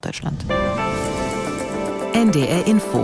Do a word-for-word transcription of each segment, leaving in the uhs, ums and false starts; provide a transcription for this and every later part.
Deutschland. N D R Info.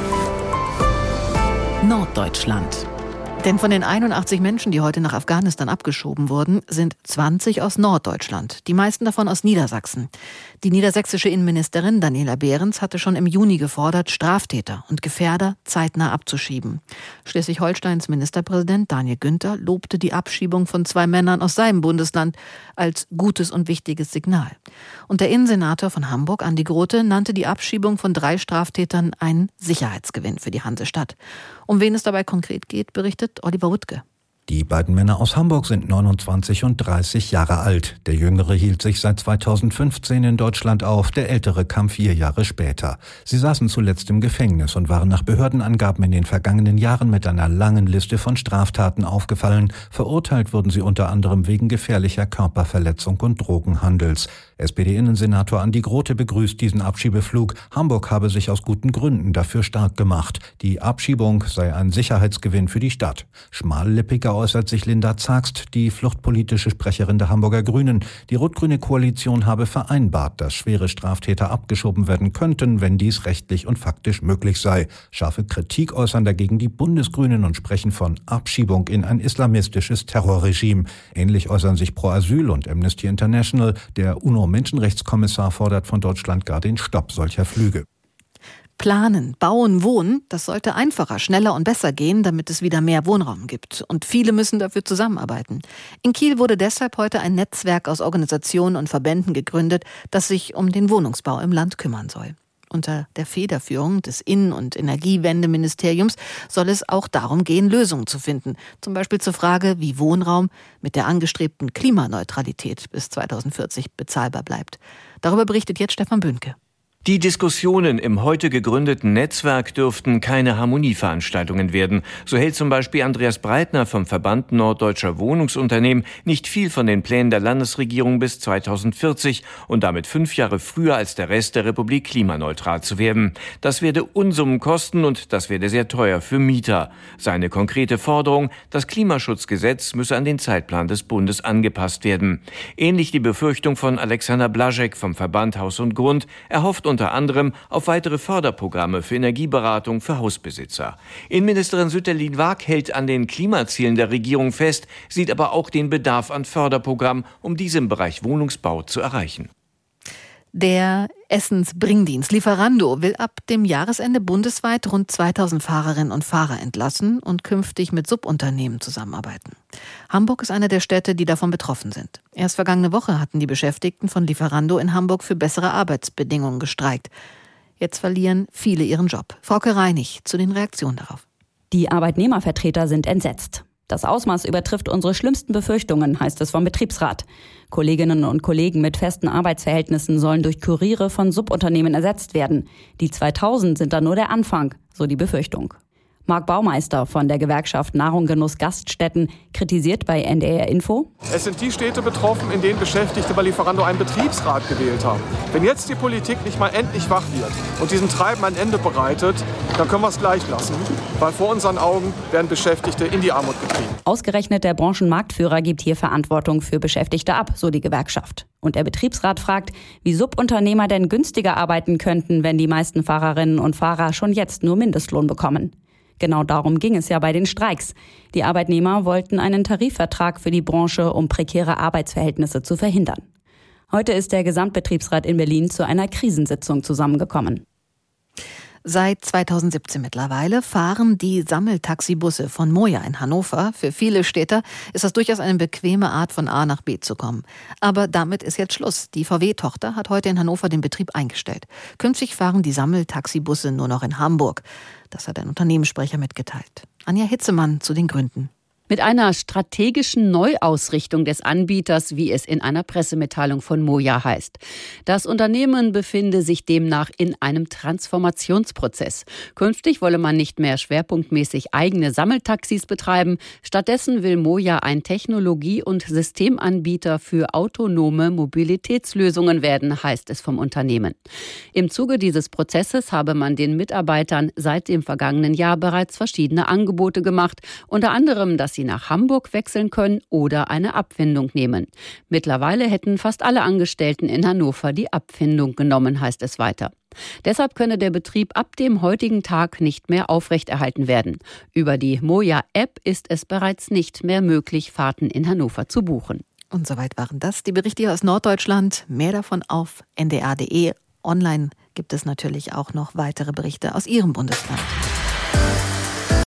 Norddeutschland. Denn von den einundachtzig Menschen, die heute nach Afghanistan abgeschoben wurden, sind zwanzig aus Norddeutschland, die meisten davon aus Niedersachsen. Die niedersächsische Innenministerin Daniela Behrens hatte schon im Juni gefordert, Straftäter und Gefährder zeitnah abzuschieben. Schleswig-Holsteins Ministerpräsident Daniel Günther lobte die Abschiebung von zwei Männern aus seinem Bundesland als gutes und wichtiges Signal. Und der Innensenator von Hamburg, Andi Grote, nannte die Abschiebung von drei Straftätern einen Sicherheitsgewinn für die Hansestadt. Um wen es dabei konkret geht, berichtet Oliver Wuttke. Die beiden Männer aus Hamburg sind neunundzwanzig und dreißig Jahre alt. Der Jüngere hielt sich seit zweitausendfünfzehn in Deutschland auf, der Ältere kam vier Jahre später. Sie saßen zuletzt im Gefängnis und waren nach Behördenangaben in den vergangenen Jahren mit einer langen Liste von Straftaten aufgefallen. Verurteilt wurden sie unter anderem wegen gefährlicher Körperverletzung und Drogenhandels. S P D-Innensenator Andi Grote begrüßt diesen Abschiebeflug. Hamburg habe sich aus guten Gründen dafür stark gemacht. Die Abschiebung sei ein Sicherheitsgewinn für die Stadt. Schmallippiger äußert sich Linda Zagst, die fluchtpolitische Sprecherin der Hamburger Grünen. Die rot-grüne Koalition habe vereinbart, dass schwere Straftäter abgeschoben werden könnten, wenn dies rechtlich und faktisch möglich sei. Scharfe Kritik äußern dagegen die Bundesgrünen und sprechen von Abschiebung in ein islamistisches Terrorregime. Ähnlich äußern sich Pro Asyl und Amnesty International. Der UNO-Menschenrechtskommissar fordert von Deutschland gar den Stopp solcher Flüge. Planen, bauen, wohnen, das sollte einfacher, schneller und besser gehen, damit es wieder mehr Wohnraum gibt. Und viele müssen dafür zusammenarbeiten. In Kiel wurde deshalb heute ein Netzwerk aus Organisationen und Verbänden gegründet, das sich um den Wohnungsbau im Land kümmern soll. Unter der Federführung des Innen- und Energiewendeministeriums soll es auch darum gehen, Lösungen zu finden. Zum Beispiel zur Frage, wie Wohnraum mit der angestrebten Klimaneutralität bis zweitausendvierzig bezahlbar bleibt. Darüber berichtet jetzt Stefan Böhnke. Die Diskussionen im heute gegründeten Netzwerk dürften keine Harmonieveranstaltungen werden. So hält zum Beispiel Andreas Breitner vom Verband Norddeutscher Wohnungsunternehmen nicht viel von den Plänen der Landesregierung bis zweitausendvierzig und damit fünf Jahre früher als der Rest der Republik klimaneutral zu werden. Das werde Unsummen kosten und das werde sehr teuer für Mieter. Seine konkrete Forderung, das Klimaschutzgesetz müsse an den Zeitplan des Bundes angepasst werden. Ähnlich die Befürchtung von Alexander Blaschek vom Verband Haus und Grund, er hofft unter anderem auf weitere Förderprogramme für Energieberatung für Hausbesitzer. Innenministerin Sütterlin-Waag hält an den Klimazielen der Regierung fest, sieht aber auch den Bedarf an Förderprogrammen, um diese im Bereich Wohnungsbau zu erreichen. Der Essensbringdienst Lieferando will ab dem Jahresende bundesweit rund zweitausend Fahrerinnen und Fahrer entlassen und künftig mit Subunternehmen zusammenarbeiten. Hamburg ist eine der Städte, die davon betroffen sind. Erst vergangene Woche hatten die Beschäftigten von Lieferando in Hamburg für bessere Arbeitsbedingungen gestreikt. Jetzt verlieren viele ihren Job. Frauke Reinig zu den Reaktionen darauf. Die Arbeitnehmervertreter sind entsetzt. Das Ausmaß übertrifft unsere schlimmsten Befürchtungen, heißt es vom Betriebsrat. Kolleginnen und Kollegen mit festen Arbeitsverhältnissen sollen durch Kuriere von Subunternehmen ersetzt werden. Die zweitausend sind dann nur der Anfang, so die Befürchtung. Marc Baumeister von der Gewerkschaft Nahrung Genuss Gaststätten kritisiert bei N D R Info: Es sind die Städte betroffen, in denen Beschäftigte bei Lieferando einen Betriebsrat gewählt haben. Wenn jetzt die Politik nicht mal endlich wach wird und diesem Treiben ein Ende bereitet, dann können wir es gleich lassen, weil vor unseren Augen werden Beschäftigte in die Armut getrieben. Ausgerechnet der Branchenmarktführer gibt hier Verantwortung für Beschäftigte ab, so die Gewerkschaft. Und der Betriebsrat fragt, wie Subunternehmer denn günstiger arbeiten könnten, wenn die meisten Fahrerinnen und Fahrer schon jetzt nur Mindestlohn bekommen. Genau darum ging es ja bei den Streiks. Die Arbeitnehmer wollten einen Tarifvertrag für die Branche, um prekäre Arbeitsverhältnisse zu verhindern. Heute ist der Gesamtbetriebsrat in Berlin zu einer Krisensitzung zusammengekommen. Seit zweitausendsiebzehn mittlerweile fahren die Sammeltaxibusse von Moja in Hannover. Für viele Städter ist das durchaus eine bequeme Art, von A nach B zu kommen. Aber damit ist jetzt Schluss. Die V W-Tochter hat heute in Hannover den Betrieb eingestellt. Künftig fahren die Sammeltaxibusse nur noch in Hamburg. Das hat ein Unternehmenssprecher mitgeteilt. Anja Hitzemann zu den Gründen. Mit einer strategischen Neuausrichtung des Anbieters, wie es in einer Pressemitteilung von Moja heißt. Das Unternehmen befinde sich demnach in einem Transformationsprozess. Künftig wolle man nicht mehr schwerpunktmäßig eigene Sammeltaxis betreiben. Stattdessen will Moja ein Technologie- und Systemanbieter für autonome Mobilitätslösungen werden, heißt es vom Unternehmen. Im Zuge dieses Prozesses habe man den Mitarbeitern seit dem vergangenen Jahr bereits verschiedene Angebote gemacht, unter anderem das sie nach Hamburg wechseln können oder eine Abfindung nehmen. Mittlerweile hätten fast alle Angestellten in Hannover die Abfindung genommen, heißt es weiter. Deshalb könne der Betrieb ab dem heutigen Tag nicht mehr aufrechterhalten werden. Über die Moja-App ist es bereits nicht mehr möglich, Fahrten in Hannover zu buchen. Und soweit waren das die Berichte hier aus Norddeutschland. Mehr davon auf n d r punkt d e. Online gibt es natürlich auch noch weitere Berichte aus Ihrem Bundesland.